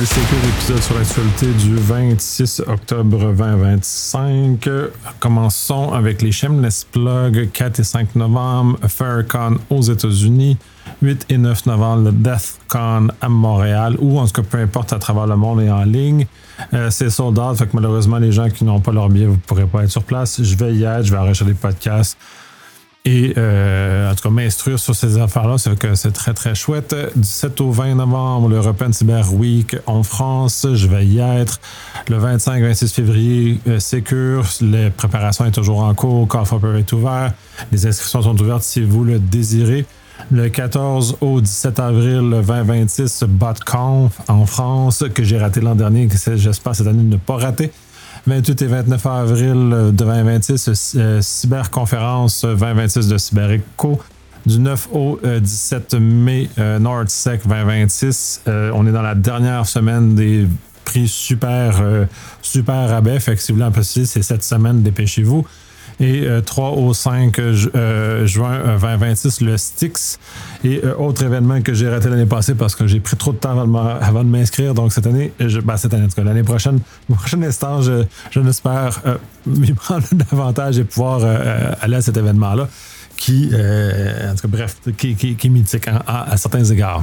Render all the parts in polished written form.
Polysécure, épisode sur l'actualité du 26 octobre 2025. Commençons avec les Shameless Plug, 4 et 5 novembre, FairCon aux États-Unis, 8 et 9 novembre, le DeathCon à Montréal, ou en tout cas peu importe à travers le monde et en ligne. C'est sold out, fait que malheureusement les gens qui n'ont pas leur billet, vous ne pourrez pas être sur place. Je vais y être, je vais enregistrer des podcasts. Et en tout cas, m'instruire sur ces affaires-là, c'est que c'est très, très chouette. Du 7 au 20 novembre, le European Cyber Week en France, je vais y être. Le 25-26 février, Secure, la préparation est toujours en cours, Call for Paper est ouvert. Les inscriptions sont ouvertes si vous le désirez. Le 14 au 17 avril, le 20-26, BotConf en France, que j'ai raté l'an dernier, que j'espère cette année ne pas rater. 28 et 29 avril de 2026, Cyberconférence 2026 de CyberEco. Du 9 au 17 mai, NordSec 2026. On est dans la dernière semaine des prix super rabais. Fait que si vous voulez en préciser, c'est cette semaine, dépêchez-vous. Et 3 au 5 juin 2026, le Styx. Et autre événement que j'ai raté l'année passée parce que j'ai pris trop de temps avant de m'inscrire. Donc cette année, cette année, en tout cas, l'année prochaine, au prochain instant, je n'espère m'y prendre davantage et pouvoir aller à cet événement-là qui, en tout cas, bref, qui est mythique à certains égards.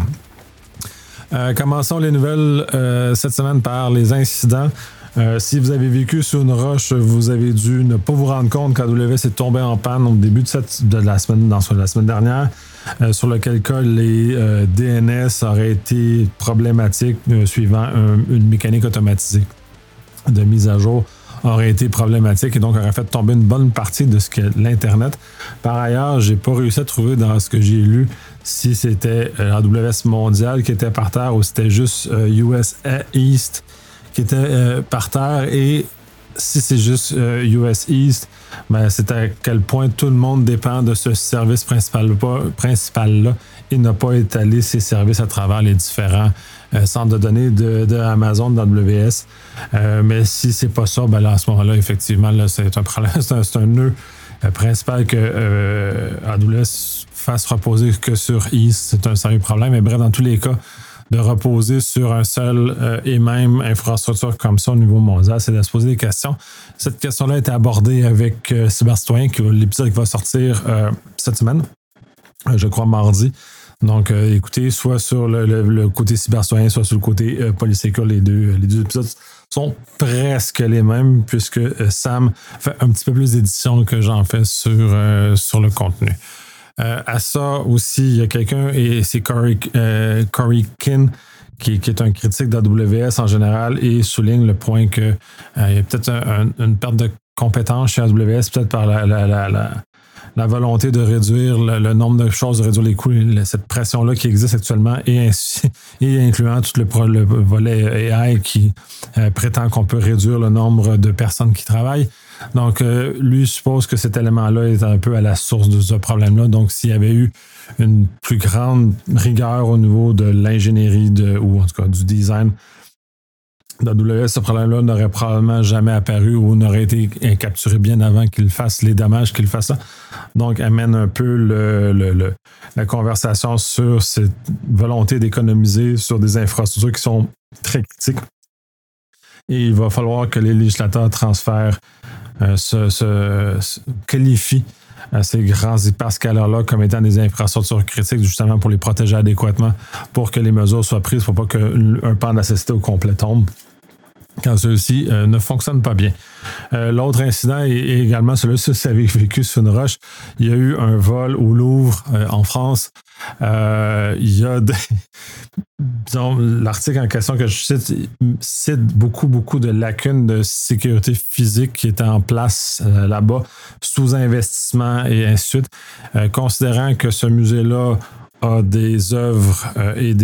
Commençons les nouvelles cette semaine par les incidents. Si vous avez vécu sur une roche, vous avez dû ne pas vous rendre compte qu'AWS est tombé en panne au début de la semaine dernière, sur lequel cas les DNS auraient été problématiques suivant une mécanique automatisée de mise à jour aurait été problématique et donc aurait fait tomber une bonne partie de ce qu'est l'Internet. Par ailleurs, j'ai pas réussi à trouver dans ce que j'ai lu si c'était AWS mondial qui était par terre ou c'était juste US East qui était par terre, et si c'est juste US East, ben c'est à quel point tout le monde dépend de ce service principal-là et n'a pas étalé ses services à travers les différents centres de données de Amazon, d'AWS. Mais si c'est pas ça, ben là, à ce moment-là, effectivement, là, c'est un problème, c'est un nœud principal que AWS fasse reposer que sur East, c'est un sérieux problème. Mais bref, dans tous les cas, de reposer sur un seul et même infrastructure comme ça au niveau mondial, c'est de se poser des questions. Cette question-là a été abordée avec Cybercitoyen, l'épisode qui va sortir cette semaine, je crois mardi. Donc, écoutez, soit sur le côté Cybercitoyen, soit sur le côté Polysécure, les deux épisodes sont presque les mêmes, puisque Sam fait un petit peu plus d'édition que j'en fais sur le contenu. À ça aussi, il y a quelqu'un, et c'est Corey Kin, qui est un critique d'AWS en général, et souligne le point qu'il y a peut-être une perte de compétences chez AWS, peut-être par la volonté de réduire le nombre de choses, de réduire les coûts, cette pression-là qui existe actuellement, et incluant tout le volet AI qui prétend qu'on peut réduire le nombre de personnes qui travaillent. Donc, lui suppose que cet élément-là est un peu à la source de ce problème-là. Donc, s'il y avait eu une plus grande rigueur au niveau de l'ingénierie ou en tout cas du design d'AWS, ce problème-là n'aurait probablement jamais apparu ou n'aurait été capturé bien avant qu'il fasse les dommages qu'il fasse ça. Donc, amène un peu la conversation sur cette volonté d'économiser sur des infrastructures qui sont très critiques. Et il va falloir que les législateurs transfèrent, qualifient ces grands hyperscalers-là comme étant des infrastructures critiques, justement pour les protéger adéquatement, pour que les mesures soient prises, pour pas qu'un pan de la société au complet tombe quand ceux-ci ne fonctionnent pas bien. L'autre incident est également celui-là, si vous avez vécu sur une roche. Il y a eu un vol au Louvre en France. Il y a disons, l'article en question que je cite beaucoup de lacunes de sécurité physique qui étaient en place là-bas, sous-investissement et ainsi de suite. Considérant que ce musée-là a des œuvres et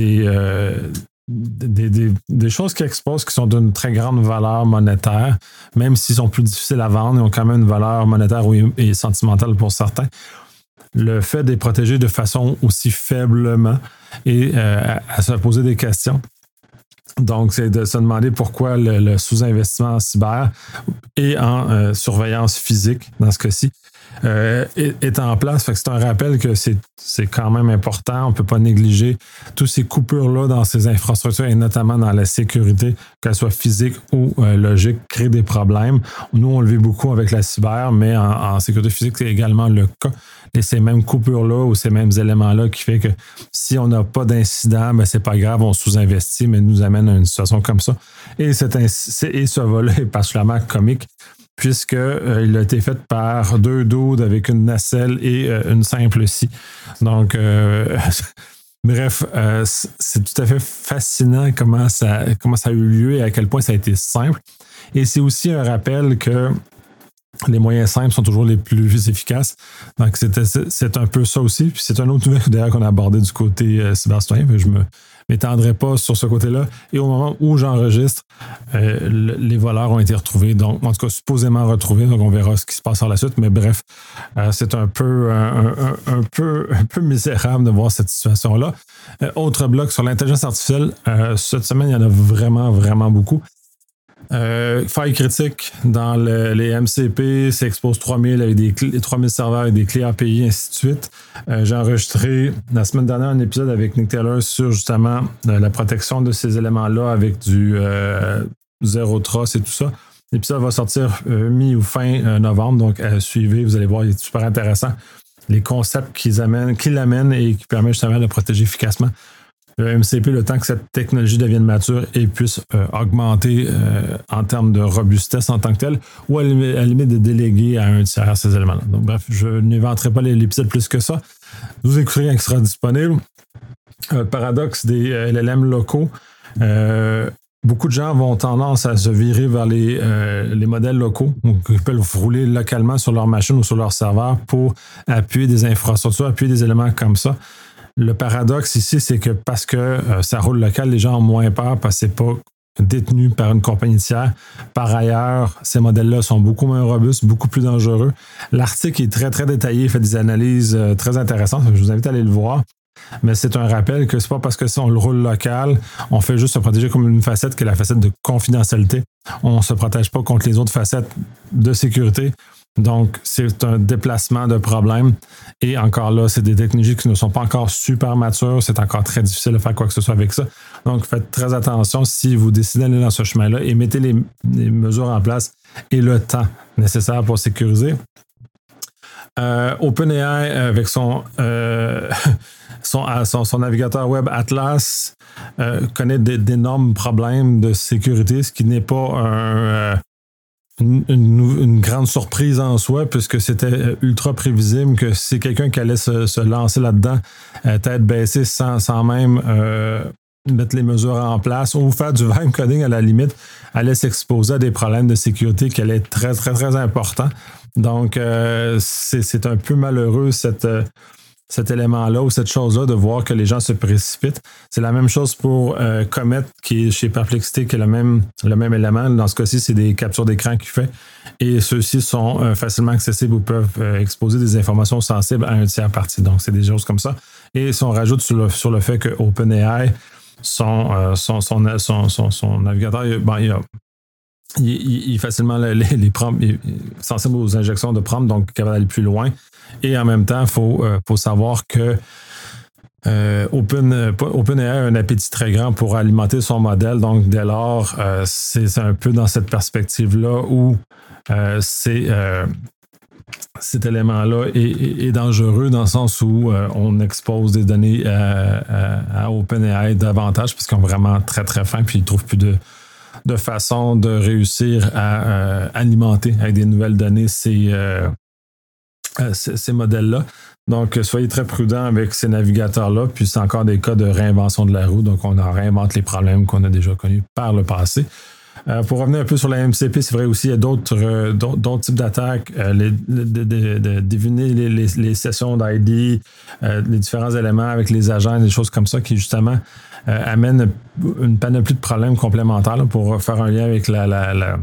des choses qui exposent qui sont d'une très grande valeur monétaire, même s'ils sont plus difficiles à vendre, ils ont quand même une valeur monétaire et sentimentale pour certains. Le fait de les protéger de façon aussi faiblement et à se poser des questions. Donc, c'est de se demander pourquoi le sous-investissement en cyber et en surveillance physique, dans ce cas-ci, est en place. Fait que c'est un rappel que c'est quand même important. On ne peut pas négliger toutes ces coupures-là dans ces infrastructures et notamment dans la sécurité, qu'elle soit physique ou logique, créent des problèmes. Nous, on le vit beaucoup avec la cyber, mais en sécurité physique, c'est également le cas. Et ces mêmes coupures-là ou ces mêmes éléments-là qui fait que si on n'a pas d'incident, ben c'est pas grave, on sous-investit, mais nous amène à une situation comme ça. Et ce volet est particulièrement comique puisqu'il a été fait par 2 dudes avec une nacelle et une simple scie. Donc, bref, c'est tout à fait fascinant comment ça a eu lieu et à quel point ça a été simple. Et c'est aussi un rappel que les moyens simples sont toujours les plus efficaces. Donc, c'est un peu ça aussi. Puis c'est un autre nouvelle d'ailleurs qu'on a abordé du côté cybercitoyen. Je ne m'étendrai pas sur ce côté-là. Et au moment où j'enregistre, les voleurs ont été retrouvés. Donc, en tout cas, supposément retrouvés. Donc, on verra ce qui se passe par la suite. Mais bref, c'est un peu misérable de voir cette situation-là. Autre bloc sur l'intelligence artificielle. Cette semaine, il y en a vraiment, vraiment beaucoup. Faille critique dans les MCP, s'expose 3000 avec des 3000 serveurs avec des clés API, ainsi de suite. J'ai enregistré la semaine dernière un épisode avec Nick Taylor sur justement la protection de ces éléments-là avec du Zero Trust et tout ça. L'épisode va sortir mi ou fin novembre, donc suivez, vous allez voir, il est super intéressant. Les concepts qu'il amène et qui permettent justement de protéger efficacement le MCP, le temps que cette technologie devienne mature et puisse augmenter en termes de robustesse en tant que telle, ou à la limite de déléguer à un tiers ces éléments-là. Donc bref, je n'inventerai pas l'épisode plus que ça. Vous écouterez quand il sera disponible. Paradoxe des LLM locaux. Beaucoup de gens vont tendance à se virer vers les modèles locaux, donc ils peuvent rouler localement sur leur machine ou sur leur serveur pour appuyer des infrastructures, appuyer des éléments comme ça. Le paradoxe ici, c'est que parce que ça roule local, les gens ont moins peur parce que c'est pas détenu par une compagnie tiers. Par ailleurs, ces modèles-là sont beaucoup moins robustes, beaucoup plus dangereux. L'article est très, très détaillé, fait des analyses très intéressantes. Je vous invite à aller le voir. Mais c'est un rappel que c'est pas parce que si on le roule local, on fait juste se protéger comme une facette qui est la facette de confidentialité. On ne se protège pas contre les autres facettes de sécurité. Donc, c'est un déplacement de problème. Et encore là, c'est des technologies qui ne sont pas encore super matures. C'est encore très difficile de faire quoi que ce soit avec ça. Donc, faites très attention si vous décidez d'aller dans ce chemin-là et mettez les mesures en place et le temps nécessaire pour sécuriser. OpenAI, avec son navigateur web Atlas, connaît d'énormes problèmes de sécurité, ce qui n'est pas une grande surprise en soi, puisque c'était ultra prévisible que c'est quelqu'un qui allait se lancer là-dedans, tête baissée, sans même mettre les mesures en place ou faire du vibe coding à la limite, allait s'exposer à des problèmes de sécurité qui allaient être très, très, très importants. Donc, c'est un peu malheureux cet élément-là ou cette chose-là de voir que les gens se précipitent. C'est la même chose pour Comet qui est chez Perplexity, qui est le même élément. Dans ce cas-ci, c'est des captures d'écran qu'il fait. Et ceux-ci sont facilement accessibles ou peuvent exposer des informations sensibles à un tiers parti. Donc, c'est des choses comme ça. Et si on rajoute sur le fait que OpenAI, son navigateur, il est facilement les prompts, il est sensible aux injections de prompts, donc capable d'aller plus loin. Et en même temps, il faut savoir que OpenAI a un appétit très grand pour alimenter son modèle. Donc, dès lors, c'est un peu dans cette perspective-là où cet élément-là est dangereux dans le sens où on expose des données à OpenAI davantage parce qu'ils ont vraiment très, très faim puis ils ne trouvent plus de façon de réussir à alimenter avec des nouvelles données ces modèles-là. Donc, soyez très prudents avec ces navigateurs-là. Puis, c'est encore des cas de réinvention de la roue. Donc, on en réinvente les problèmes qu'on a déjà connus par le passé. Pour revenir un peu sur la MCP, c'est vrai aussi, il y a d'autres types d'attaques. De deviner les sessions d'ID, les différents éléments avec les agents, des choses comme ça qui, justement, amènent une panoplie de problèmes complémentaires là, pour faire un lien avec la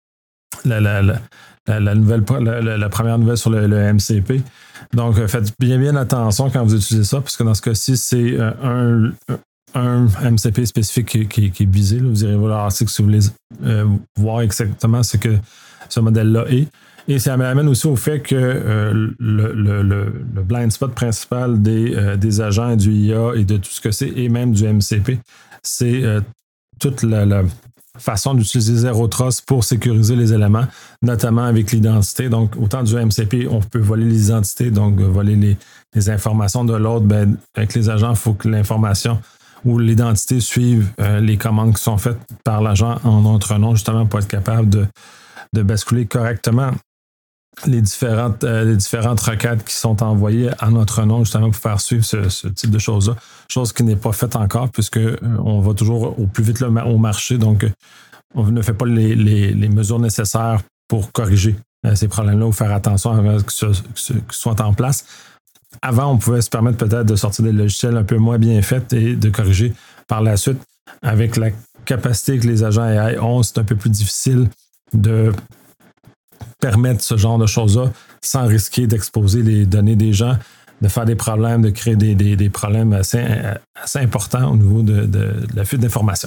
première nouvelle sur le MCP. Donc, faites bien attention quand vous utilisez ça, parce que dans ce cas-ci, c'est un MCP spécifique qui est visé. Là. Vous irez voir l'article si vous voulez voir exactement ce que ce modèle-là est. Et ça m'amène aussi au fait que le blind spot principal des agents et du IA et de tout ce que c'est, et même du MCP, c'est toute la façon d'utiliser Zero Trust pour sécuriser les éléments, notamment avec l'identité. Donc, autant du MCP, on peut voler les identités, donc voler les informations de l'autre. Ben, avec les agents, il faut que l'information ou l'identité suive les commandes qui sont faites par l'agent en notre nom, justement pour être capable de basculer correctement les différentes requêtes qui sont envoyées à notre nom, justement pour faire suivre ce type de choses-là. Chose qui n'est pas faite encore, puisque on va toujours au plus vite au marché, donc on ne fait pas les mesures nécessaires pour corriger ces problèmes-là ou faire attention à ce qu'ils soient en place. Avant, on pouvait se permettre peut-être de sortir des logiciels un peu moins bien faits et de corriger par la suite. Avec la capacité que les agents AI ont, c'est un peu plus difficile de permettre ce genre de choses-là sans risquer d'exposer les données des gens, de faire des problèmes, de créer des problèmes assez importants au niveau de la fuite d'informations.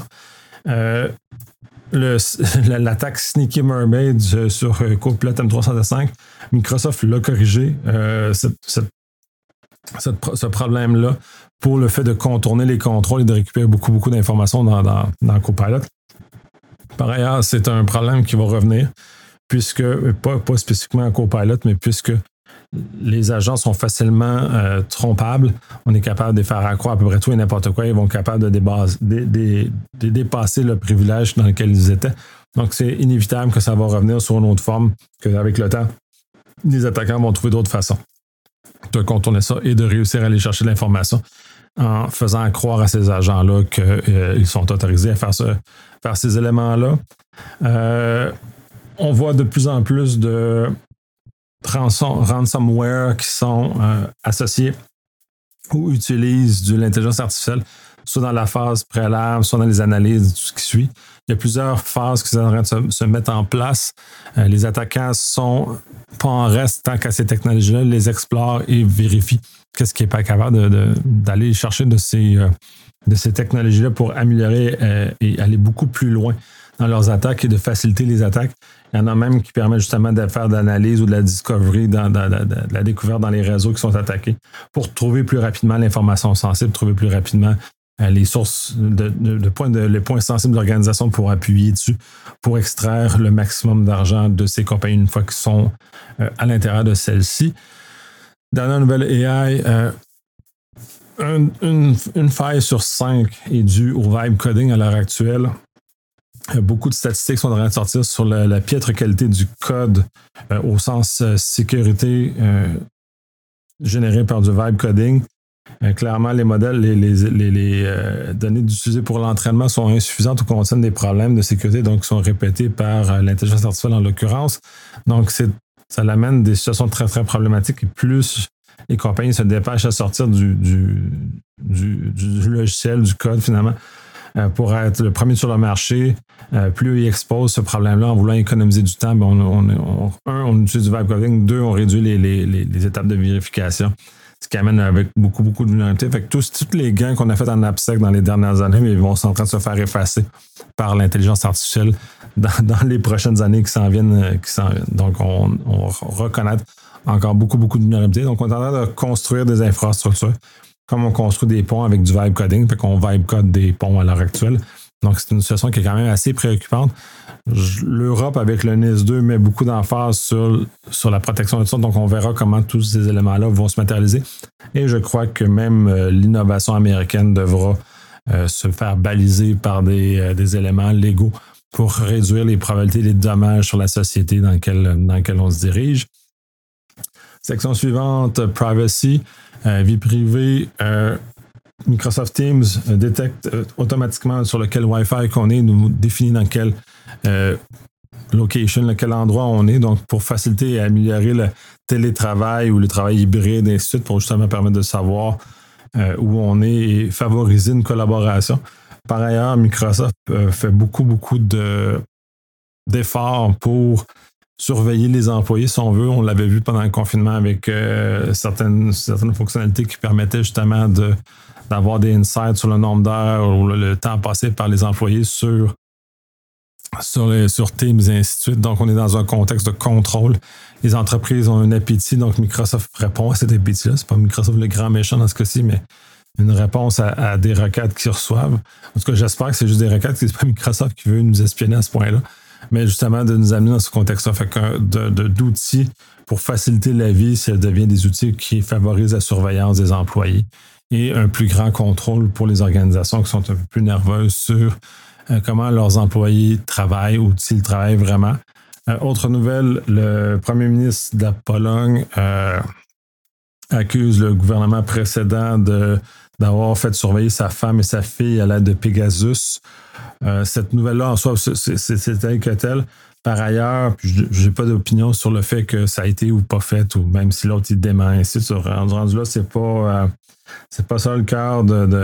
L'attaque Sneaky Mermaid sur Copilot M365, Microsoft l'a corrigé, ce problème-là, pour le fait de contourner les contrôles et de récupérer beaucoup d'informations dans Copilot. Par ailleurs, c'est un problème qui va revenir, puisque, pas spécifiquement en Copilot, mais puisque les agents sont facilement trompables, on est capable de faire accroire à peu près tout et n'importe quoi, ils vont être capables de dépasser le privilège dans lequel ils étaient. Donc, c'est inévitable que ça va revenir sur une autre forme, qu'avec le temps, les attaquants vont trouver d'autres façons de contourner ça et de réussir à aller chercher l'information en faisant croire à ces agents-là qu'ils sont autorisés à faire ces éléments-là. On voit de plus en plus de ransomware qui sont associés ou utilisent de l'intelligence artificielle, soit dans la phase préalable, soit dans les analyses, tout ce qui suit. Il y a plusieurs phases qui sont en train de se mettre en place. Les attaquants sont pas en reste tant qu'à ces technologies-là, les explorent et vérifient qu'est-ce qui n'est pas capable d'aller chercher de ces technologies-là pour améliorer et aller beaucoup plus loin dans leurs attaques et de faciliter les attaques. Il y en a même qui permettent justement de faire de l'analyse ou de la discovery, de la découverte dans les réseaux qui sont attaqués pour trouver plus rapidement l'information sensible, trouver plus rapidement les sources, les points sensibles de l'organisation pour appuyer dessus, pour extraire le maximum d'argent de ces compagnies une fois qu'ils sont à l'intérieur de celles-ci. Dans la nouvelle AI, une faille sur 5 est due au vibe coding à l'heure actuelle. Beaucoup de statistiques sont en train de sortir sur la piètre qualité du code au sens sécurité généré par du vibe coding. Clairement, les modèles, les données utilisées pour l'entraînement sont insuffisantes ou contiennent des problèmes de sécurité, donc sont répétées par l'intelligence artificielle en l'occurrence. Donc, ça l'amène des situations très, très problématiques et plus les compagnies se dépêchent à sortir du logiciel, du code finalement, pour être le premier sur le marché, plus ils exposent ce problème-là en voulant économiser du temps, on utilise du vibe coding, 2, on réduit les étapes de vérification, ce qui amène avec beaucoup de vulnérabilité. Fait que tous les gains qu'on a fait en AppSec dans les dernières années, ils vont en train de se faire effacer par l'intelligence artificielle dans les prochaines années qui s'en viennent. Donc, on va reconnaître encore beaucoup de vulnérabilité. Donc, on est en train de construire des infrastructures comme on construit des ponts avec du vibe coding, fait qu'on vibe code des ponts à l'heure actuelle. Donc, c'est une situation qui est quand même assez préoccupante. L'Europe, avec le NIS 2, met beaucoup d'emphase sur la protection de ça. Donc, on verra comment tous ces éléments-là vont se matérialiser. Et je crois que même l'innovation américaine devra se faire baliser par des éléments légaux pour réduire les probabilités, les dommages sur la société dans laquelle on se dirige. Section suivante, privacy, vie privée. Microsoft Teams détecte automatiquement sur lequel Wi-Fi qu'on est, nous définit dans quelle location, quel endroit on est, donc pour faciliter et améliorer le télétravail ou le travail hybride, et ainsi de suite, pour justement permettre de savoir où on est et favoriser une collaboration. Par ailleurs, Microsoft fait beaucoup d'efforts pour surveiller les employés, si on veut. On l'avait vu pendant le confinement avec certaines fonctionnalités qui permettaient justement d'avoir des insights sur le nombre d'heures ou le temps passé par les employés sur sur Teams et ainsi de suite. Donc, on est dans un contexte de contrôle. Les entreprises ont un appétit, donc Microsoft répond à cet appétit-là. C'est pas Microsoft le grand méchant dans ce cas-ci, mais une réponse à des requêtes qu'ils reçoivent. En tout cas, j'espère que c'est juste des requêtes, que c'est pas Microsoft qui veut nous espionner à ce point-là, mais justement de nous amener dans ce contexte-là. Fait que d'outils pour faciliter la vie, ça devient des outils qui favorisent la surveillance des employés et un plus grand contrôle pour les organisations qui sont un peu plus nerveuses sur comment leurs employés travaillent ou s'ils travaillent vraiment. Autre nouvelle, le premier ministre de la Pologne accuse le gouvernement précédent d'avoir fait surveiller sa femme et sa fille à l'aide de Pegasus. Cette nouvelle-là, en soi, c'est tel que tel. Par ailleurs, je n'ai pas d'opinion sur le fait que ça a été ou pas fait, ou même si l'autre il dément ainsi. Rendu là, c'est pas ça le cœur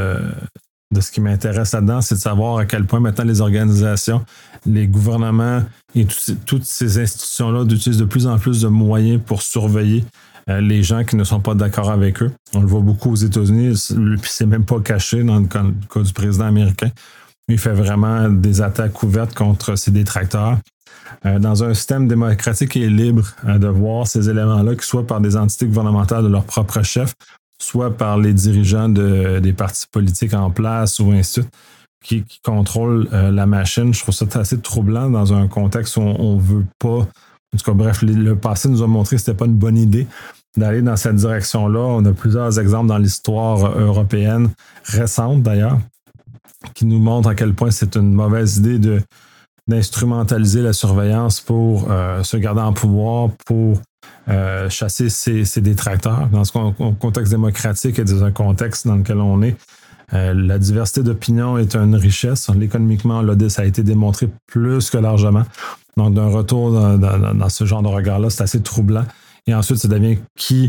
de ce qui m'intéresse là-dedans, c'est de savoir à quel point maintenant les organisations, les gouvernements et toutes ces institutions-là utilisent de plus en plus de moyens pour surveiller les gens qui ne sont pas d'accord avec eux. On le voit beaucoup aux États-Unis, puis c'est même pas caché dans le cas du président américain. Il fait vraiment des attaques ouvertes contre ses détracteurs. Dans un système démocratique et libre, de voir ces éléments-là, que ce soit par des entités gouvernementales de leur propre chef, soit par les dirigeants des partis politiques en place ou ainsi de suite, qui contrôlent la machine. Je trouve ça assez troublant dans un contexte où on ne veut pas. En tout cas, bref, le passé nous a montré que ce n'était pas une bonne idée d'aller dans cette direction-là. On a plusieurs exemples dans l'histoire européenne, récente d'ailleurs, qui nous montrent à quel point c'est une mauvaise idée d'instrumentaliser la surveillance pour se garder en pouvoir, pour chasser ses détracteurs. Dans ce contexte démocratique et dans un contexte dans lequel on est, la diversité d'opinion est une richesse. Économiquement, ça a été démontré plus que largement. Donc, d'un retour dans ce genre de regard-là, c'est assez troublant. Et ensuite, ça devient qui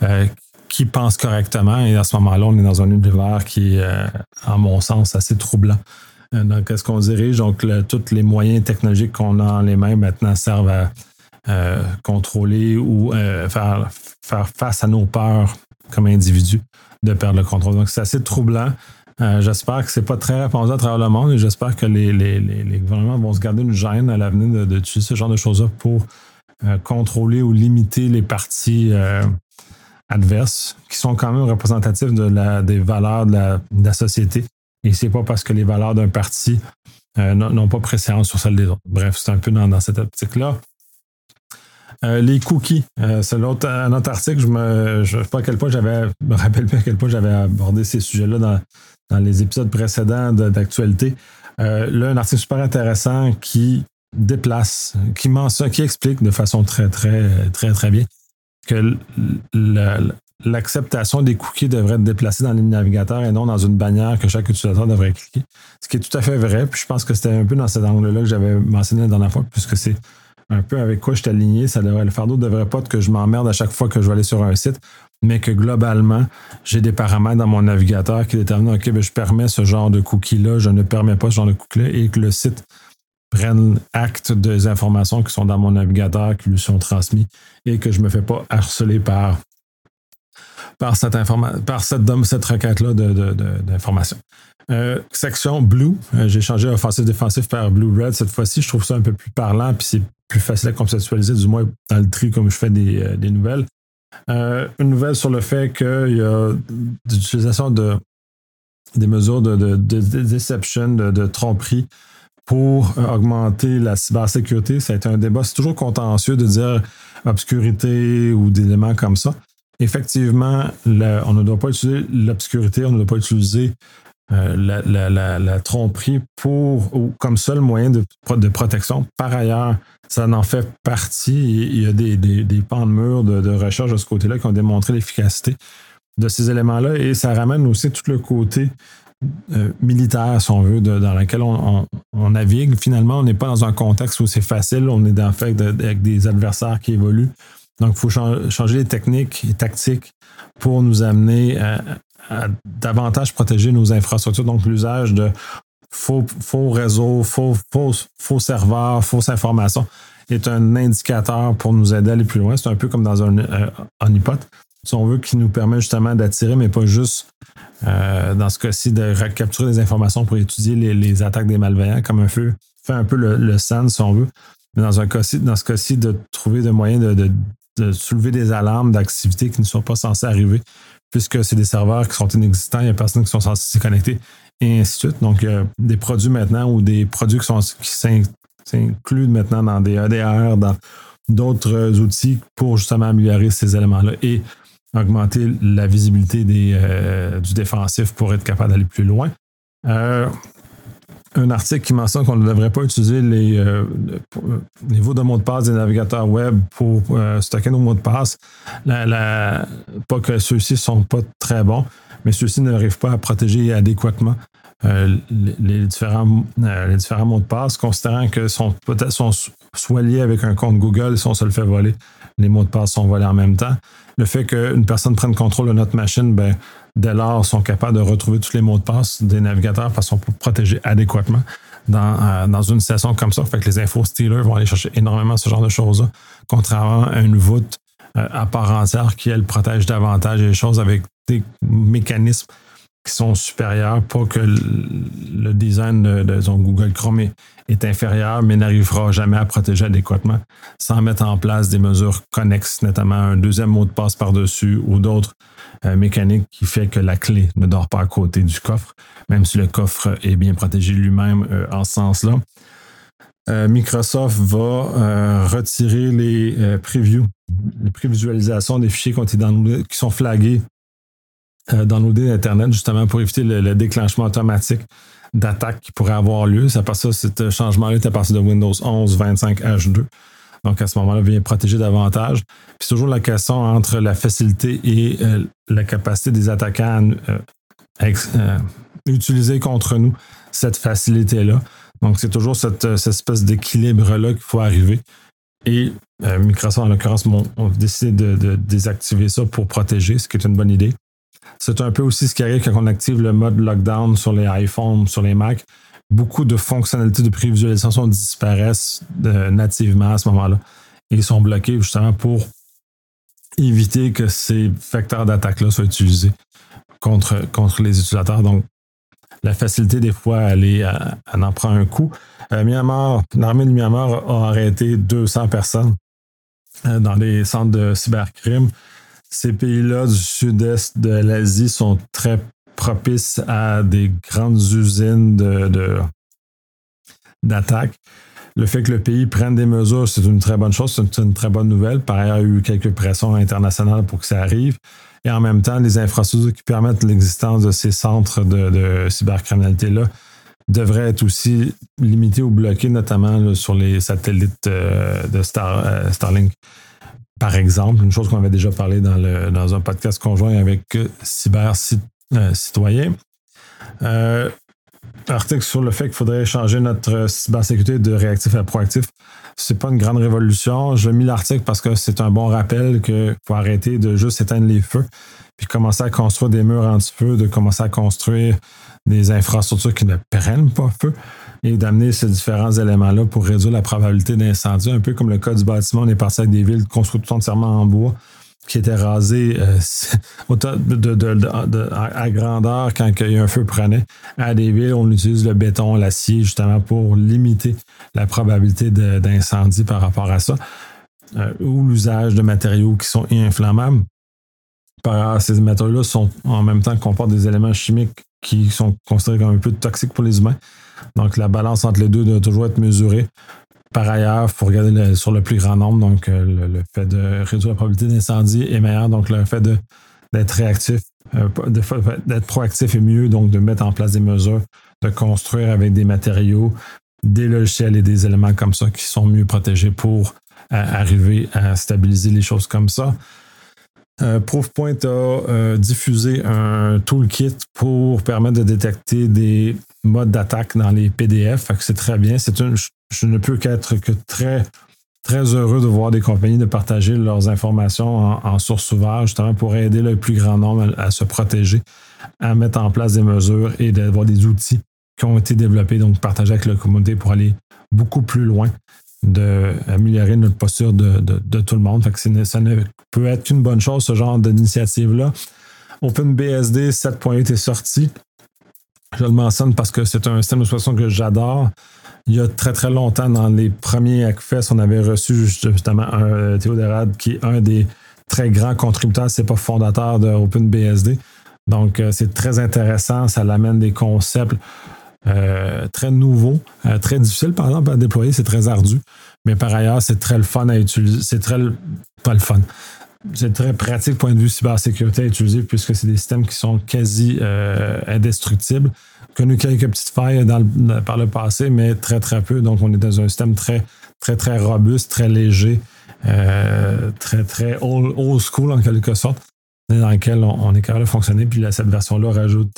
pense correctement. Et à ce moment-là, on est dans un univers qui est, en mon sens, assez troublant. Donc, est-ce qu'on dirige? Donc, tous les moyens technologiques qu'on a en les mains maintenant servent à contrôler ou faire face à nos peurs comme individus de perdre le contrôle. Donc, c'est assez troublant. J'espère que c'est pas très répandu à travers le monde et j'espère que les gouvernements vont se garder une gêne à l'avenir d'utiliser ce genre de choses-là pour contrôler ou limiter les partis adverses qui sont quand même représentatifs des valeurs de la société. Et c'est pas parce que les valeurs d'un parti n'ont pas préséance sur celles des autres. Bref, c'est un peu dans cette optique-là. Les cookies, c'est un autre article. Je me rappelle plus à quel point j'avais abordé ces sujets-là dans les épisodes précédents d'actualité. Là, un article super intéressant qui déplace, qui explique de façon très, très, très, très bien que l'acceptation des cookies devrait être déplacée dans les navigateurs et non dans une bannière que chaque utilisateur devrait cliquer. Ce qui est tout à fait vrai. Puis je pense que c'était un peu dans cet angle-là que j'avais mentionné la dernière fois, puisque c'est un peu avec quoi je suis aligné. Le fardeau ne devrait pas être que je m'emmerde à chaque fois que je vais aller sur un site, mais que globalement, j'ai des paramètres dans mon navigateur qui déterminent, OK, je permets ce genre de cookie-là, je ne permets pas ce genre de cookie-là, et que le site prenne acte des informations qui sont dans mon navigateur, qui lui sont transmises, et que je ne me fais pas harceler par cette requête-là d'informations. Section Blue, j'ai changé offensif-défensif par Blue-Red cette fois-ci. Je trouve ça un peu plus parlant, puis c'est plus facile à conceptualiser, du moins dans le tri comme je fais des nouvelles. Une nouvelle sur le fait qu'il y a l'utilisation des mesures de deception, de tromperie pour augmenter la cybersécurité. Ça a été un débat. C'est toujours contentieux de dire obscurité ou des éléments comme ça. Effectivement, on ne doit pas utiliser l'obscurité, on ne doit pas utiliser la tromperie comme seul moyen de protection. Par ailleurs, ça en fait partie. Il y a des pans de mur de recherche de ce côté-là qui ont démontré l'efficacité de ces éléments-là et ça ramène aussi tout le côté militaire, si on veut, dans lequel on navigue. Finalement, on n'est pas dans un contexte où c'est facile, on est en fait avec des adversaires qui évoluent. Donc, il faut changer les techniques et tactiques pour nous amener à davantage protéger nos infrastructures. Donc, l'usage de faux réseaux, faux serveurs, fausses informations est un indicateur pour nous aider à aller plus loin. C'est un peu comme dans un honeypot, si on veut, qui nous permet justement d'attirer, mais pas juste, dans ce cas-ci, de capturer des informations pour étudier les attaques des malveillants, comme fait un peu le SAN, si on veut. Mais dans ce cas-ci, de trouver des moyens de soulever des alarmes d'activités qui ne sont pas censées arriver, puisque c'est des serveurs qui sont inexistants, il n'y a personne qui sont censés s'y connecter, et ainsi de suite. Donc, des produits maintenant ou des produits qui s'incluent maintenant dans des EDR, dans d'autres outils pour justement améliorer ces éléments-là et augmenter la visibilité du défensif pour être capable d'aller plus loin. Un article qui mentionne qu'on ne devrait pas utiliser les niveaux de mots de passe des navigateurs web pour stocker nos mots de passe. Pas que ceux-ci ne sont pas très bons, mais ceux-ci n'arrivent pas à protéger adéquatement les différents mots de passe, considérant que sont soit liés avec un compte Google, si on se le fait voler, les mots de passe sont volés en même temps. Le fait qu'une personne prenne contrôle de notre machine, dès lors, sont capables de retrouver tous les mots de passe des navigateurs parce qu'on peut protéger adéquatement dans une session comme ça. Fait que les infos stealers vont aller chercher énormément ce genre de choses-là, contrairement à une voûte à part entière qui, elle, protège davantage les choses avec des mécanismes qui sont supérieurs, pas que le design de Google Chrome est inférieur, mais n'arrivera jamais à protéger adéquatement sans mettre en place des mesures connexes, notamment un deuxième mot de passe par-dessus ou d'autres mécaniques qui fait que la clé ne dort pas à côté du coffre, même si le coffre est bien protégé lui-même en ce sens-là. Microsoft va retirer les prévisualisations des fichiers qui sont flagués downloadés d'Internet, justement pour éviter le déclenchement automatique d'attaques qui pourrait avoir lieu. C'est parce que ce changement-là est à partir de Windows 11 25H2. Donc, à ce moment-là, vient protéger davantage. Puis, c'est toujours la question entre la facilité et la capacité des attaquants à utiliser contre nous cette facilité-là. Donc, c'est toujours cette espèce d'équilibre-là qu'il faut arriver. Et Microsoft, en l'occurrence, ont décidé de désactiver ça pour protéger, ce qui est une bonne idée. C'est un peu aussi ce qui arrive quand on active le mode lockdown sur les iPhones, sur les Mac. Beaucoup de fonctionnalités de prévisualisation disparaissent nativement à ce moment-là. Et ils sont bloqués justement pour éviter que ces vecteurs d'attaque-là soient utilisés contre les utilisateurs. Donc, la facilité, des fois, elle en prend un coup. L'armée de Myanmar a arrêté 200 personnes dans les centres de cybercrime. Ces pays-là du sud-est de l'Asie sont très propices à des grandes usines d'attaque. Le fait que le pays prenne des mesures, c'est une très bonne chose, c'est une très bonne nouvelle. Par ailleurs, il y a eu quelques pressions internationales pour que ça arrive. Et en même temps, les infrastructures qui permettent l'existence de ces centres de cybercriminalité-là devraient être aussi limitées ou bloquées, notamment là, sur les satellites de Starlink. Par exemple, une chose qu'on avait déjà parlé dans un podcast conjoint avec Cyber Citoyen. Article sur le fait qu'il faudrait changer notre cybersécurité de réactif à proactif. C'est pas une grande révolution. J'ai mis l'article parce que c'est un bon rappel qu'il faut arrêter de juste éteindre les feux puis commencer à construire des murs anti-feu, de commencer à construire des infrastructures qui ne prennent pas feu et d'amener ces différents éléments-là pour réduire la probabilité d'incendie. Un peu comme le cas du bâtiment, on est parti avec des villes construites entièrement en bois qui étaient rasées à grandeur quand il y a un feu prenait. À des villes, on utilise le béton, l'acier, justement pour limiter la probabilité d'incendie par rapport à ça. Ou l'usage de matériaux qui sont inflammables. Par ailleurs, ces matériaux-là sont en même temps comportent des éléments chimiques qui sont considérés comme un peu toxiques pour les humains. Donc, la balance entre les deux doit toujours être mesurée. Par ailleurs, il faut regarder sur le plus grand nombre. Donc, le fait de réduire la probabilité d'incendie est meilleur. Donc, le fait d'être réactif, d'être proactif est mieux. Donc, de mettre en place des mesures, de construire avec des matériaux, des logiciels et des éléments comme ça qui sont mieux protégés pour arriver à stabiliser les choses comme ça. Proofpoint a diffusé un toolkit pour permettre de détecter des modes d'attaque dans les PDF. Fait que c'est très bien. Je ne peux qu'être très, très heureux de voir des compagnies de partager leurs informations en source ouverte, justement pour aider le plus grand nombre à se protéger, à mettre en place des mesures et d'avoir des outils qui ont été développés, donc partagés avec la communauté pour aller beaucoup plus loin, d'améliorer notre posture de tout le monde. Fait que ça ne peut être qu'une bonne chose, ce genre d'initiative-là. OpenBSD 7.8 est sorti. Je le mentionne parce que c'est un système d'exploitation que j'adore. Il y a très très longtemps, dans les premiers Hackfest, on avait reçu justement un Théo Derade qui est un des très grands contributeurs, c'est pas fondateur de OpenBSD. Donc c'est très intéressant, ça l'amène des concepts très nouveaux, très difficiles par exemple à déployer, c'est très ardu. Mais par ailleurs, c'est très le fun à utiliser. Pas le fun. C'est très pratique point de vue cybersécurité à utiliser puisque c'est des systèmes qui sont quasi indestructibles. Connu quelques petites failles par le passé, mais très, très peu. Donc, on est dans un système très, très, très robuste, très léger, très, très old school en quelque sorte, dans lequel on est capable de fonctionner. Puis cette version-là rajoute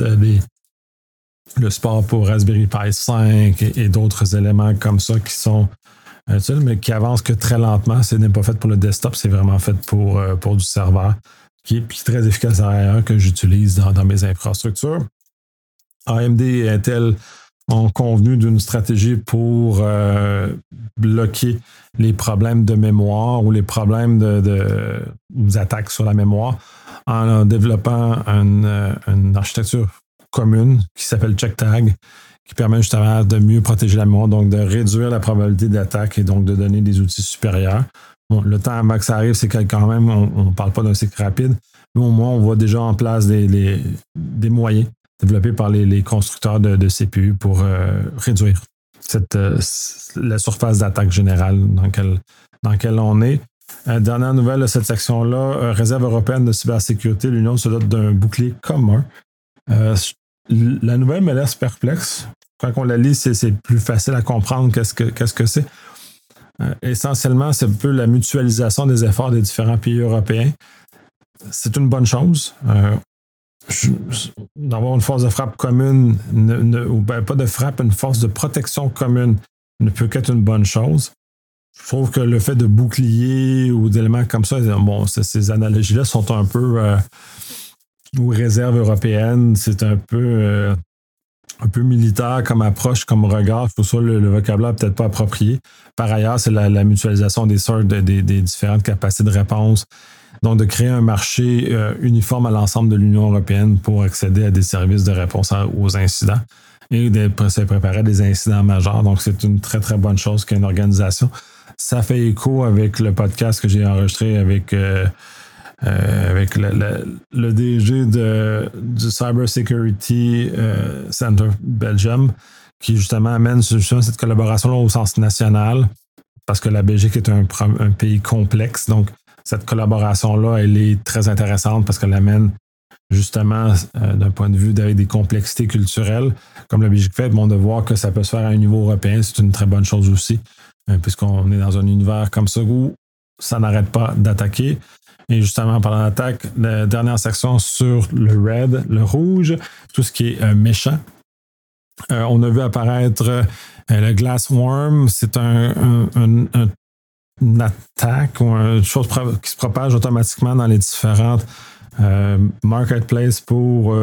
le support pour Raspberry Pi 5 et d'autres éléments comme ça qui sont utiles, mais qui avancent que très lentement. Ce n'est pas fait pour le desktop, c'est vraiment fait pour du serveur, qui est très efficace à l'arrière que j'utilise dans mes infrastructures. AMD et Intel ont convenu d'une stratégie pour bloquer les problèmes de mémoire ou les problèmes des attaques sur la mémoire en développant une architecture commune qui s'appelle CheckTag, qui permet justement de mieux protéger la mémoire, donc de réduire la probabilité d'attaque et donc de donner des outils supérieurs. Bon, le temps avant que ça arrive, c'est quand même, on ne parle pas d'un cycle rapide, mais au moins on voit déjà en place des moyens développés par les constructeurs de CPU pour réduire la surface d'attaque générale dans laquelle on est. Dernière nouvelle de cette section-là, Réserve européenne de cybersécurité, l'Union se dote d'un bouclier commun. La nouvelle me laisse perplexe. Quand on la lit, c'est plus facile à comprendre qu'est-ce que c'est. Essentiellement, c'est un peu la mutualisation des efforts des différents pays européens. C'est une bonne chose. D'avoir une force de frappe commune, ou pas de frappe, une force de protection commune ne peut qu'être une bonne chose. Je trouve que le fait de bouclier ou d'éléments comme ça, bon, ces analogies-là sont un peu ou réserve européenne, c'est un peu militaire comme approche, comme regard. Je trouve ça le vocabulaire n'est peut-être pas approprié. Par ailleurs, c'est la mutualisation des sortes des différentes capacités de réponse. Donc, de créer un marché uniforme à l'ensemble de l'Union européenne pour accéder à des services de réponse aux incidents et de se préparer à des incidents majeurs. Donc, c'est une très, très bonne chose qu'une organisation. Ça fait écho avec le podcast que j'ai enregistré avec le DG du Cyber Security Center Belgium, qui justement amène justement cette collaboration-là au sens national, parce que la Belgique est un pays complexe. Donc, cette collaboration-là, elle est très intéressante parce qu'elle amène justement d'un point de vue avec des complexités culturelles, comme la Belgique fait, bon, de voir que ça peut se faire à un niveau européen, c'est une très bonne chose aussi, puisqu'on est dans un univers comme ça où ça n'arrête pas d'attaquer. Et justement, pendant l'attaque, la dernière section sur le red, le rouge, tout ce qui est méchant. On a vu apparaître le Glass Worm. C'est une attaque ou une chose qui se propage automatiquement dans les différentes marketplaces pour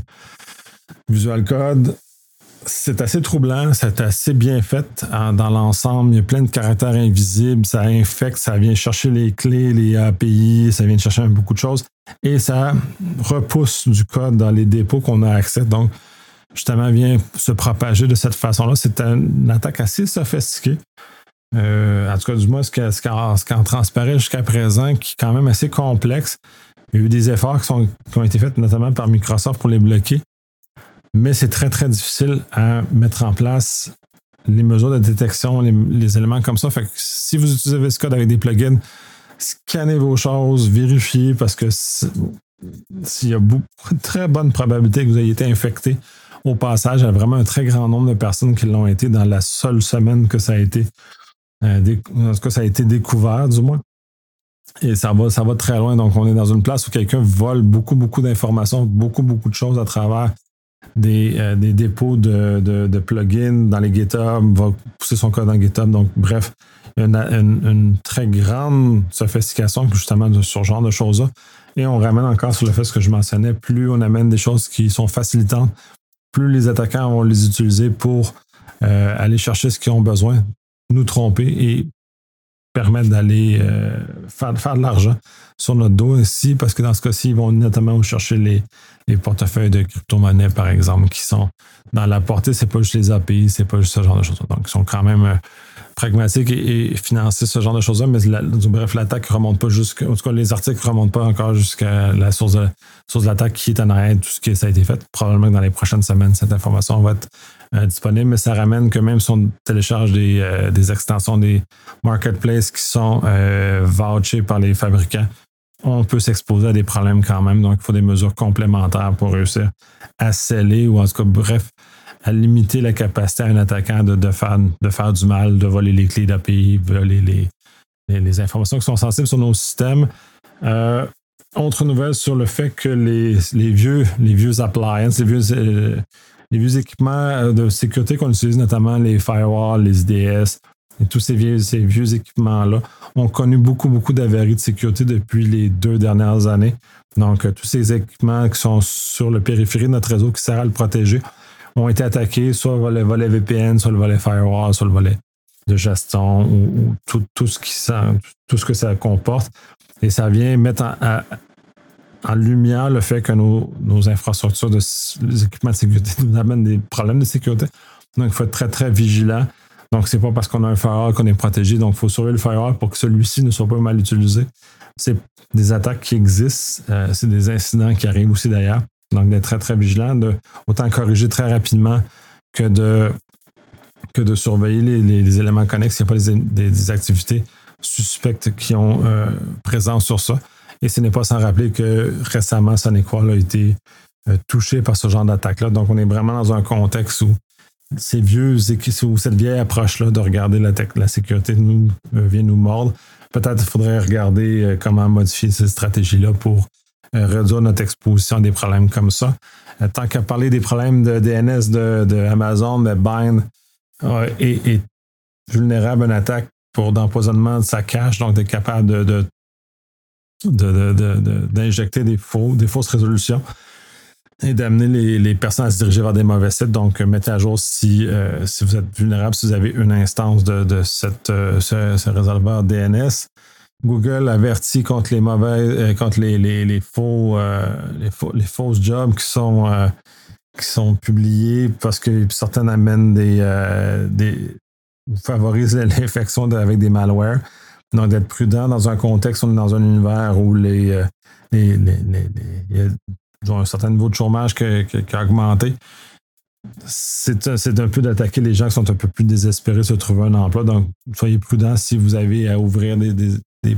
Visual Code. C'est assez troublant, c'est assez bien fait dans l'ensemble. Il y a plein de caractères invisibles, ça infecte, ça vient chercher les clés, les API, ça vient chercher beaucoup de choses et ça repousse du code dans les dépôts qu'on a accès. Donc, justement, vient se propager de cette façon-là. C'est une attaque assez sophistiquée. En tout cas, du moins, ce qui en transparaît jusqu'à présent, qui est quand même assez complexe. Il y a eu des efforts qui ont été faits notamment par Microsoft pour les bloquer. Mais c'est très, très difficile à mettre en place les mesures de détection, les éléments comme ça. Fait que si vous utilisez VS Code avec des plugins, scannez vos choses, vérifiez, parce que s'il y a de très bonne probabilité que vous ayez été infecté au passage, il y a vraiment un très grand nombre de personnes qui l'ont été dans la seule semaine que ça a été, en tout cas, ça a été découvert, du moins. Et ça va très loin. Donc, on est dans une place où quelqu'un vole beaucoup, beaucoup d'informations, beaucoup, beaucoup de choses à travers des dépôts de plugins dans les GitHub, va pousser son code dans GitHub. Donc, bref, il y a une très grande sophistication justement sur ce genre de choses-là. Et on ramène encore sur le fait ce que je mentionnais, plus on amène des choses qui sont facilitantes, plus les attaquants vont les utiliser pour aller chercher ce qu'ils ont besoin, nous tromper et permettre d'aller faire de l'argent sur notre dos ici, parce que dans ce cas-ci, ils vont notamment chercher les portefeuilles de crypto-monnaies, par exemple, qui sont dans la portée. C'est pas juste les API, c'est pas juste ce genre de choses. Donc, ils sont quand même pragmatiques et financent ce genre de choses-là, mais bref, l'attaque ne remonte pas jusqu'à. En tout cas, les articles ne remontent pas encore jusqu'à la source de l'attaque qui est en arrière de tout ce qui a été fait. Probablement que dans les prochaines semaines, cette information va être disponible, mais ça ramène que même si on télécharge des extensions des marketplaces qui sont vouchées par les fabricants, on peut s'exposer à des problèmes quand même. Donc, il faut des mesures complémentaires pour réussir à sceller ou en tout cas, bref, à limiter la capacité à un attaquant de faire du mal, de voler les clés d'API, voler les informations qui sont sensibles sur nos systèmes. Autre nouvelle sur le fait que les vieux appliances, les vieux équipements de sécurité qu'on utilise, notamment les firewalls, les IDS, et tous ces vieux équipements-là ont connu beaucoup d'avaries de sécurité depuis les 2 dernières années. Donc, tous ces équipements qui sont sur le périphérie de notre réseau qui sert à le protéger ont été attaqués, soit le volet VPN, soit le volet firewall, soit le volet de gestion ou tout ce que ça comporte. Et ça vient mettre en lumière le fait que nos infrastructures les équipements de sécurité nous amènent des problèmes de sécurité. Donc, il faut être très, très vigilant. Donc, c'est pas parce qu'on a un firewall qu'on est protégé. Donc, il faut surveiller le firewall pour que celui-ci ne soit pas mal utilisé. C'est des attaques qui existent. C'est des incidents qui arrivent aussi d'ailleurs. Donc, d'être très, très vigilant, autant corriger très rapidement que de surveiller les éléments connexes s'il n'y a pas des activités suspectes qui ont présence sur ça. Et ce n'est pas sans rappeler que récemment, SonicWall a été touché par ce genre d'attaque-là. Donc, on est vraiment dans un contexte où cette vieille approche-là de regarder la sécurité vient nous mordre. Peut-être qu'il faudrait regarder comment modifier ces stratégies-là pour réduire notre exposition à des problèmes comme ça. Tant qu'à parler des problèmes de DNS de Amazon, de Bind est vulnérable à une attaque d'empoisonnement de sa cache, donc d'être capable d'injecter des fausses résolutions et d'amener les personnes à se diriger vers des mauvais sites. Donc, mettez à jour si vous êtes vulnérable, si vous avez une instance de ce résolveur DNS. Google avertit contre les fausses jobs qui sont publiés parce que certaines amènent favorisent l'infection avec des malwares. Donc, d'être prudent dans un contexte, on est dans un univers où il y a un certain niveau de chômage qui a augmenté. C'est un peu d'attaquer les gens qui sont un peu plus désespérés de se trouver un emploi. Donc, soyez prudents si vous avez à ouvrir des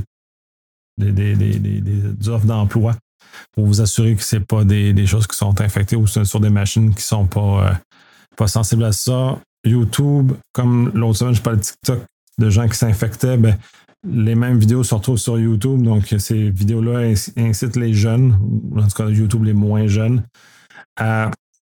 offres d'emploi pour vous assurer que ce n'est pas des choses qui sont infectées ou sur des machines qui ne sont pas sensibles à ça. YouTube, comme l'autre semaine, je parlais de TikTok, de gens qui s'infectaient, les mêmes vidéos se retrouvent sur YouTube. Donc, ces vidéos-là incitent les jeunes, ou en tout cas YouTube les moins jeunes, à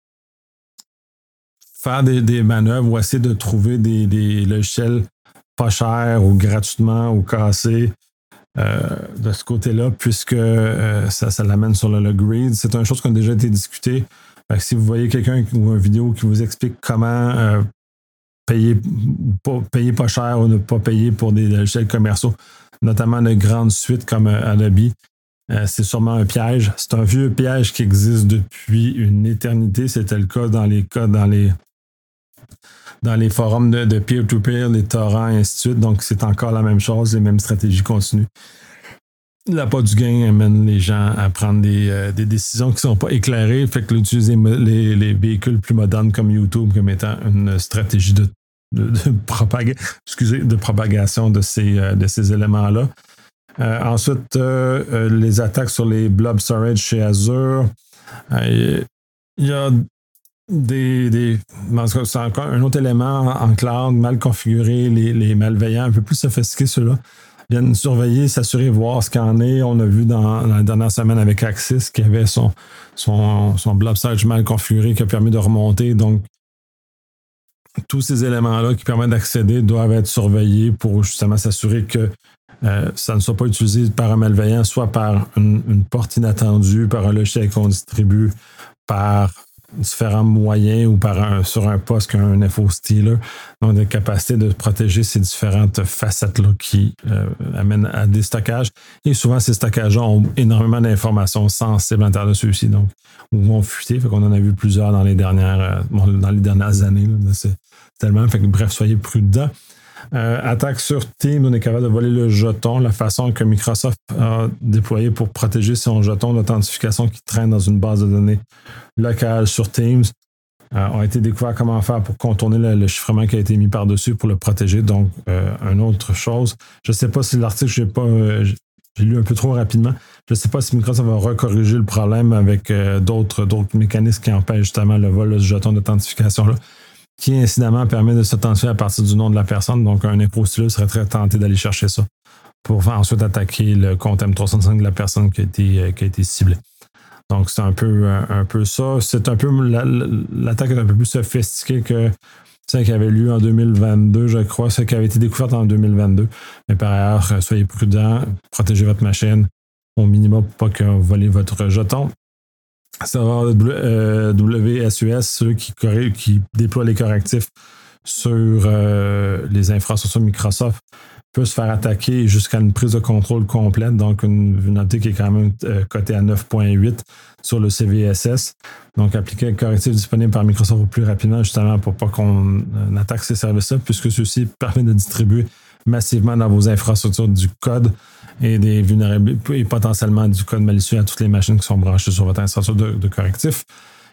faire des manœuvres ou essayer de trouver des logiciels pas chers ou gratuitement ou cassés de ce côté-là, puisque ça l'amène sur le grid. C'est une chose qui a déjà été discutée. Si vous voyez quelqu'un ou une vidéo qui vous explique comment payer pas cher ou ne pas payer pour des logiciels commerciaux, notamment de grandes suites comme Adobe, c'est sûrement un piège. C'est un vieux piège qui existe depuis une éternité. C'était le cas dans les forums de peer-to-peer, les torrents, et ainsi de suite. Donc, c'est encore la même chose, les mêmes stratégies continuent. L'appât du gain amène les gens à prendre des décisions qui ne sont pas éclairées, fait que utiliser les véhicules plus modernes comme YouTube comme étant une stratégie de propagation de ces éléments-là. Ensuite, les attaques sur les blob storage chez Azure. Il y a c'est encore un autre élément en cloud mal configuré, les malveillants un peu plus sophistiqués, ceux-là viennent surveiller, s'assurer, voir ce qu'il en est. On a vu dans la dernière semaine avec Axis qui avait son blob storage mal configuré qui a permis de remonter. Donc, tous ces éléments-là qui permettent d'accéder doivent être surveillés pour justement s'assurer que ça ne soit pas utilisé par un malveillant, soit par une porte inattendue, par un logiciel qu'on distribue, par différents moyens ou sur un poste qu'un FO Stealer. Donc, la capacité de protéger ces différentes facettes-là qui amènent à des stockages. Et souvent, ces stockages-là ont énormément d'informations sensibles à l'intérieur de ceux-ci, donc, ou vont fuiter. Fait qu'on en a vu plusieurs dans les dernières années. Là, c'est tellement. Fait que, bref, soyez prudents. Attaque sur Teams, on est capable de voler le jeton. La façon que Microsoft a déployé pour protéger son jeton d'authentification qui traîne dans une base de données locale sur Teams ont été découverts comment faire pour contourner le chiffrement qui a été mis par-dessus pour le protéger. Donc, une autre chose. Je ne sais pas si l'article, j'ai lu un peu trop rapidement. Je ne sais pas si Microsoft va recorriger le problème avec d'autres mécanismes qui empêchent justement le vol de ce jeton d'authentification-là, qui incidemment permet de s'authentifier à partir du nom de la personne. Donc, un imposteur serait très tenté d'aller chercher ça pour ensuite attaquer le compte M365 de la personne qui a été ciblée. Donc, c'est un peu ça. C'est un peu l'attaque est un peu plus sophistiquée que celle qui avait lieu en 2022, je crois, celle qui avait été découverte en 2022. Mais par ailleurs, soyez prudents, protégez votre machine au minimum pour pas que vous volez votre jeton. Serveur WSUS, ceux qui déploient les correctifs sur les infrastructures Microsoft, peut se faire attaquer jusqu'à une prise de contrôle complète, donc une vulnérabilité qui est quand même cotée à 9.8 sur le CVSS. Donc, appliquer le correctif disponible par Microsoft au plus rapidement, justement, pour pas qu'on attaque ces services-là, puisque ceci permet de distribuer massivement dans vos infrastructures du code et des vulnérabilités et potentiellement du code malicieux à toutes les machines qui sont branchées sur votre infrastructure de correctif.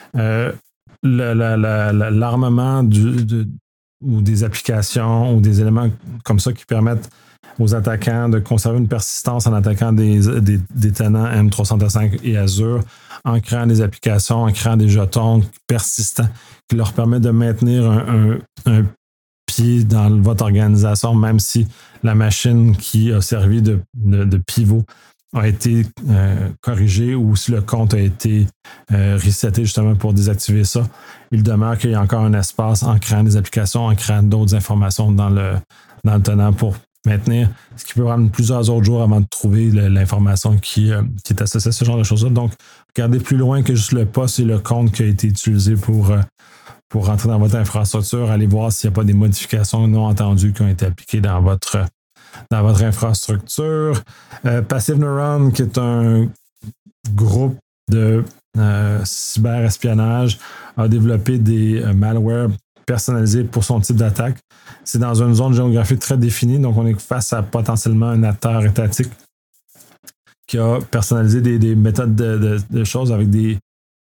L'armement ou des applications ou des éléments comme ça qui permettent aux attaquants de conserver une persistance en attaquant des tenants M365 et Azure, en créant des applications, en créant des jetons persistants qui leur permettent de maintenir un pied dans votre organisation, même si la machine qui a servi de pivot a été corrigée ou si le compte a été reseté justement pour désactiver ça. Il demeure qu'il y a encore un espace en créant des applications, en créant d'autres informations dans le tenant pour maintenir, ce qui peut prendre plusieurs autres jours avant de trouver l'information qui est associée à ce genre de choses-là. Donc, regardez plus loin que juste le poste et le compte qui a été utilisé pour rentrer dans votre infrastructure. Allez voir s'il n'y a pas des modifications non entendues qui ont été appliquées dans votre infrastructure. Passive Neuron, qui est un groupe de cyberespionnage, a développé des malwares personnalisés pour son type d'attaque. C'est dans une zone géographique très définie, donc on est face à potentiellement un acteur étatique qui a personnalisé des méthodes de choses avec des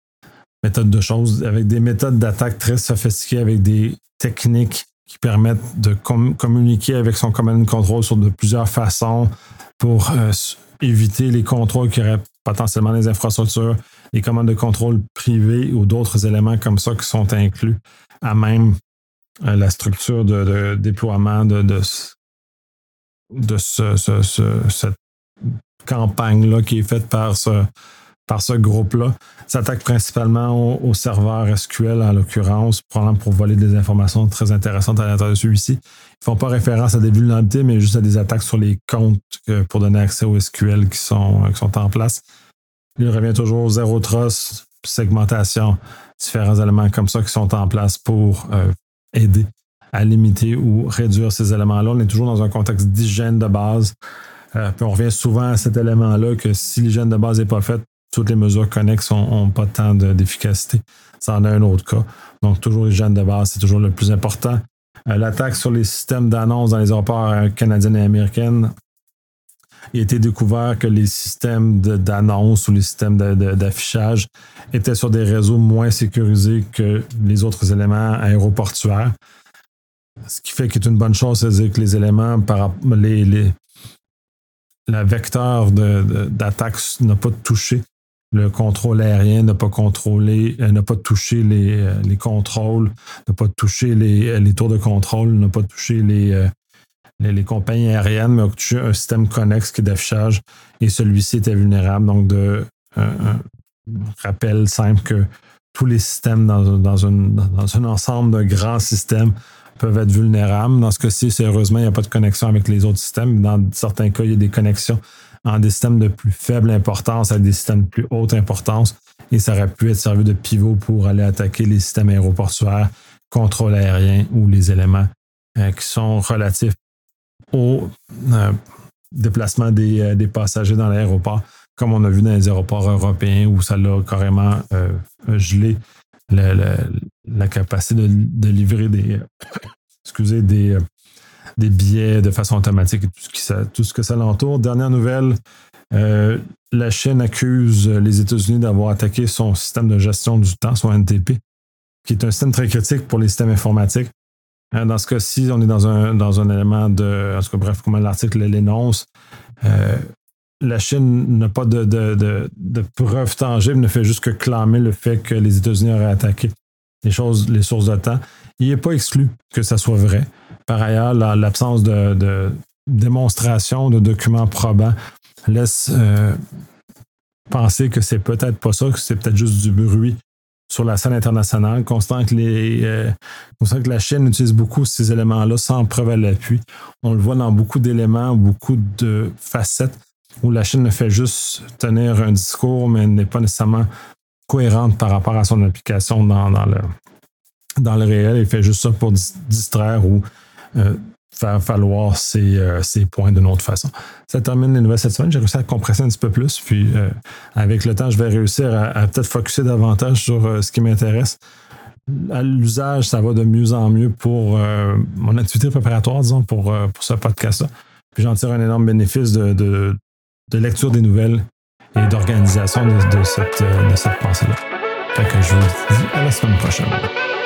méthodes d'attaque très sophistiquées, avec des techniques qui permettent de communiquer avec son command control sur de plusieurs façons pour éviter les contrôles qui auraient potentiellement des infrastructures, les commandes de contrôle privées ou d'autres éléments comme ça qui sont inclus à même la structure de déploiement de cette campagne-là qui est faite par ce groupe-là. S'attaque principalement au serveur SQL, en l'occurrence, probablement pour voler des informations très intéressantes à l'intérieur de celui-ci. Ils ne font pas référence à des vulnérabilités, mais juste à des attaques sur les comptes pour donner accès au SQL qui sont en place. Il revient toujours zéro trust, segmentation, différents éléments comme ça qui sont en place pour aider à limiter ou réduire ces éléments-là. On est toujours dans un contexte d'hygiène de base. Puis on revient souvent à cet élément-là que si l'hygiène de base n'est pas faite, toutes les mesures connexes n'ont pas tant d'efficacité. Ça en a un autre cas. Donc, toujours l'hygiène de base, c'est toujours le plus important. L'attaque sur les systèmes d'annonces dans les aéroports canadiennes et américaines, il a été découvert que les systèmes d'annonces ou les systèmes d'affichage étaient sur des réseaux moins sécurisés que les autres éléments aéroportuaires. Ce qui fait qu'il est une bonne chose, c'est-à-dire que les éléments la vecteur d'attaque n'a pas touché le contrôle aérien, n'a pas touché les contrôles, n'a pas touché les tours de contrôle, n'a pas touché les compagnies aériennes, mais a touché un système connexe qui est d'affichage et celui-ci était vulnérable. Donc, un rappel simple que tous les systèmes dans un ensemble de grands systèmes peuvent être vulnérables. Dans ce cas-ci, heureusement, il n'y a pas de connexion avec les autres systèmes. Dans certains cas, il y a des connexions en des systèmes de plus faible importance à des systèmes de plus haute importance. et ça aurait pu être servi de pivot pour aller attaquer les systèmes aéroportuaires, contrôle aérien ou les éléments qui sont relatifs au déplacement des passagers dans l'aéroport, comme on a vu dans les aéroports européens où ça l'a carrément gelé la capacité de livrer des billets de façon automatique et tout ce que ça l'entoure. Dernière nouvelle, la Chine accuse les États-Unis d'avoir attaqué son système de gestion du temps, son NTP, qui est un système très critique pour les systèmes informatiques. Dans ce cas-ci, on est dans un élément de... En tout cas, bref, comme l'article l'énonce, la Chine n'a pas de preuves tangibles, ne fait juste que clamer le fait que les États-Unis auraient attaqué les sources de temps. Il n'est pas exclu que ça soit vrai. Par ailleurs, l'absence de démonstration de documents probants laisse penser que c'est peut-être pas ça, que c'est peut-être juste du bruit sur la scène internationale, constant que la Chine utilise beaucoup ces éléments-là sans preuve à l'appui. On le voit dans beaucoup d'éléments, beaucoup de facettes où la Chine ne fait juste tenir un discours, mais n'est pas nécessairement cohérente par rapport à son application dans le réel. Elle fait juste ça pour distraire ou faire valoir ses points d'une autre façon. Ça termine les nouvelles cette semaine. J'ai réussi à compresser un petit peu plus, puis avec le temps, je vais réussir à peut-être focusser davantage sur ce qui m'intéresse. À l'usage, ça va de mieux en mieux pour mon activité préparatoire, disons, pour ce podcast-là. Puis j'en tire un énorme bénéfice de lecture des nouvelles et d'organisation de cette pensée-là. Fait que je vous dis à la semaine prochaine.